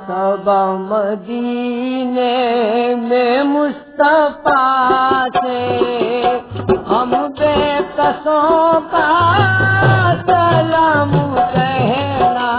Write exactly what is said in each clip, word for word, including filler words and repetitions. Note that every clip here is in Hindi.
सब मदीने में मुस्तफा से हम बेकसों का सलाम कहना।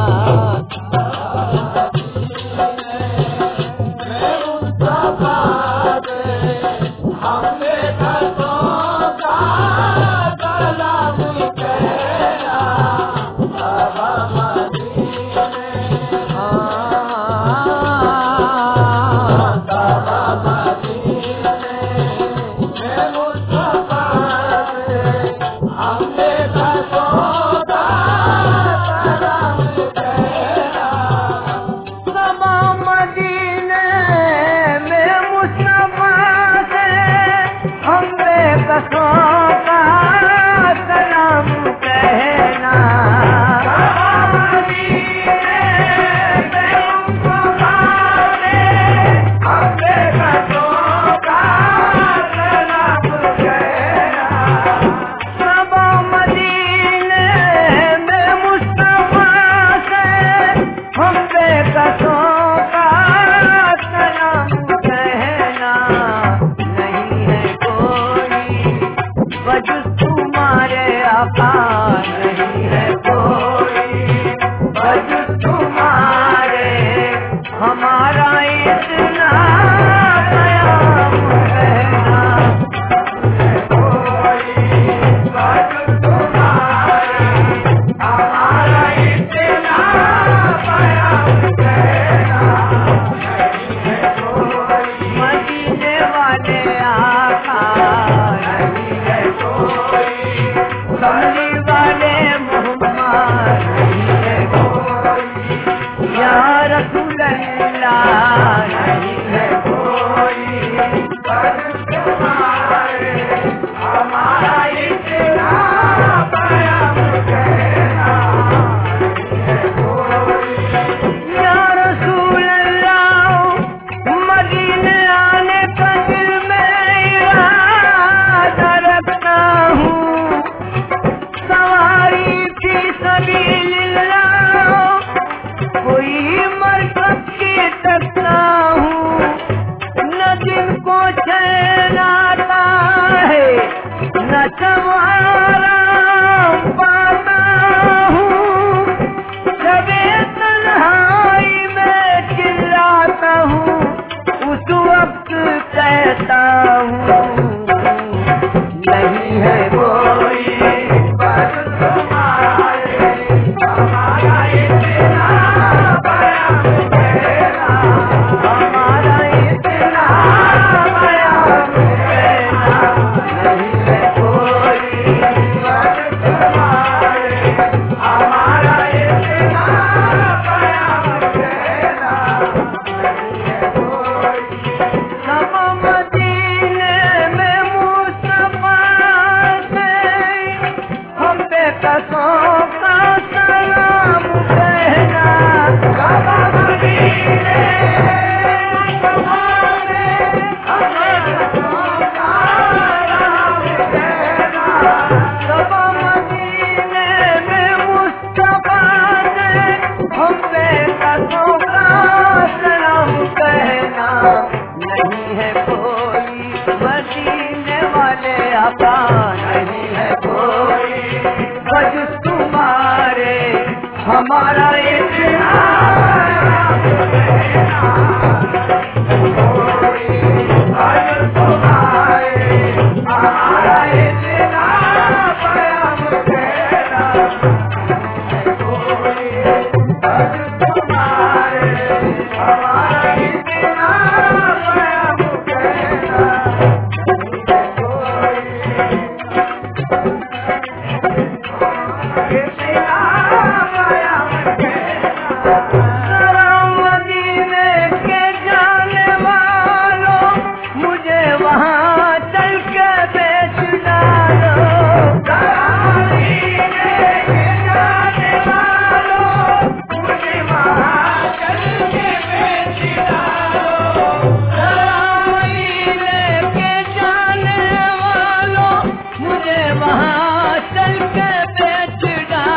हमारा इतना वहाँ चल के बेच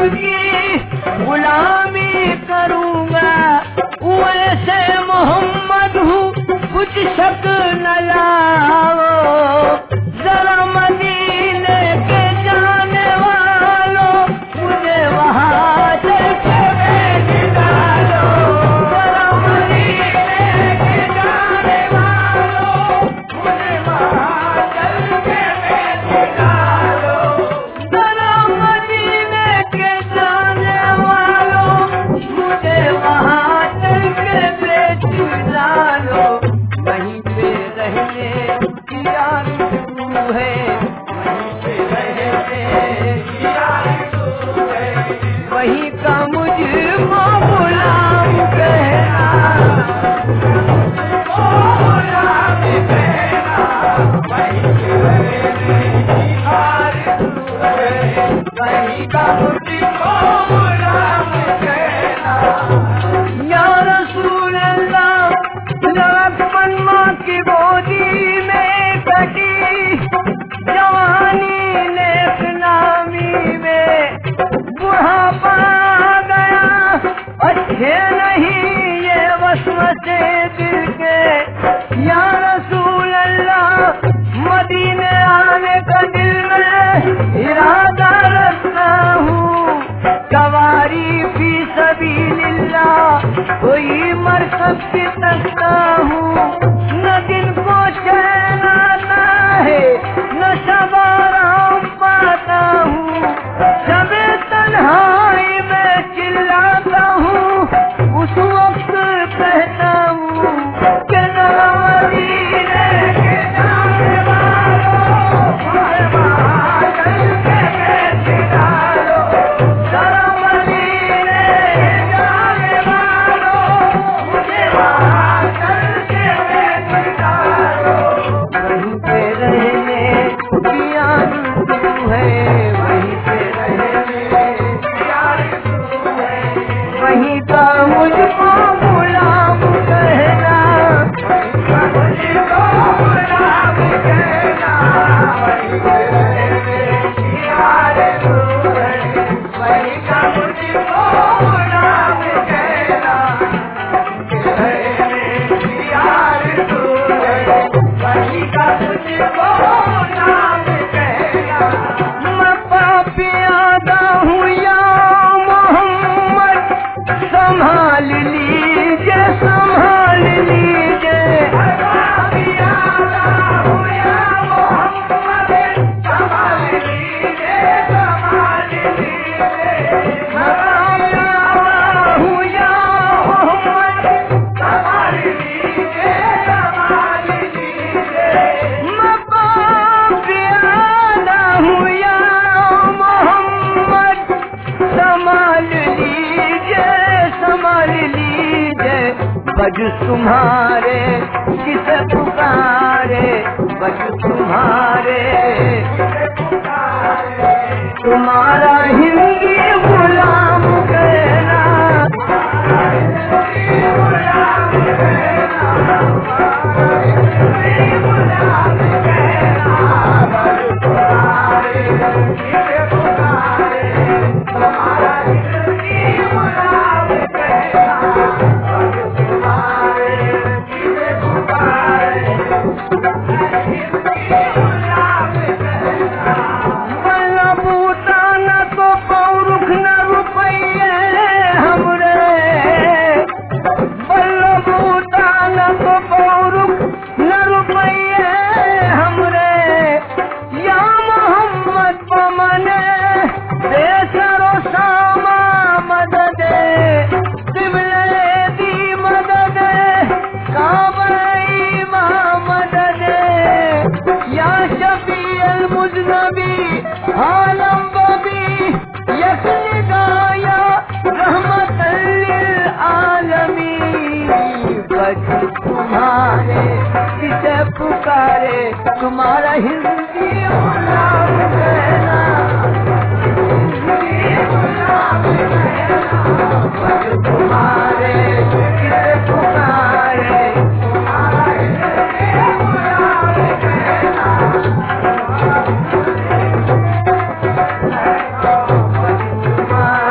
की गुलामी करूँगा, वैसे मोहम्मद हूँ कुछ शक न लाओ। जरा मदीने के जाने वालों मुझे वहाँ चल के भेज डालो। जरा मदीने के जाने वालों मुझे वहाँ चल के भेज डालो। जरा मदीने के जाने वालों मुझे वहाँ चल के भेज डालो। वहीं पे रहने की आरज़ू है, वहीं पे रहने की आरज़ू है, वहीं का मुझको गुलाम कहना, गुलाम कहना, वहीं पे रहने की आरज़ू है, वहीं का मुझको गुलाम कहना। या रसूल अल्लाह लड़कपन माँ की गोदी में कटी, जवानी नेक नामी में बुढ़ापा आ गया। अच्छे नहीं ये वसवसे दिल के, या रसूल अल्लाह मदीने आने का दिल में इरादा रखता हूँ। सवारी फी सबीलिल्लाह कोई मरकब की तकता हूँ। न दिन को चैन आता है, न शब आराम पाता हूँ। जब तन्हाई में चिल्लाता हूँ, उस वक्त कहता हूँ कि जरा मदीने के जाने वालों मुझे वहाँ चल के भेज डालो। जरा मदीने के जाने वालों मुझे वहाँ चल के भेज डालो। वहीं पे रहने की आरज़ू है, वहीं पे रहने की आरज़ू है, वहीं का मुझको गुलाम कहना, वहीं का मुझको गुलाम कहना। वहीं पे रहने की आरज़ू है, वहीं का मुझको गुलाम कहना, रहने की आरज़ू है, वहीं का मुझको गुलाम कहना। मैं पापी आदा हूँ या मोहम्मद, संभाल लीजिए संभाल लीजिए। मैं पापी आदा हूँ या मोहम्मद, संभाल लीजिए संभाल लीजिए। मैं पापी आदा हूँ या मोहम्मद, संभाल लीजिए संभाल लीजिए। मैं पापी आदा हूँ या मोहम्मद, संभाल लीजिए संभाल लीजिए। बज तुम्हारे किसे पुकारे, बज तुम्हारे तुम्हारा हिंदी गुलाम कहना, गुलाम कहना, गुलाम कहना। बज तुम्हारे किसे पुकारे, तुम्हारा हिंदी गुलाम कहना, बज तुम्हारे किसे पुकारे, हिंदी गुलाम कहना। बल्ला बूटा न तो पौरुख न रुपये हमरे, बल्ला बूटा न तो पौरुख न रुपये हमरे। या मोहम्मद पमने बेसरो सामा मददे, तिमले दी मददे काबई मा मददे। या शफी अल मुजनबी आलम बबी यकल गाया रहमतल लिल आलमीन। बज तुम्हारे किसे पुकारे, तुम्हारा हिंदी गुलाम कहना, हिंदी गुलाम कहना। बज तुम्हारे किसे पुकारे, तुम्हारा हिंदी गुलाम कहना। बज तुम्हारे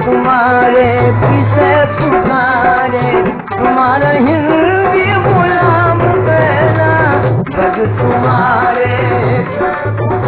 तुम्हारे पीछे पुकारे, तुम्हारा हिंदी गुलाम कहना, जग तुम्हारे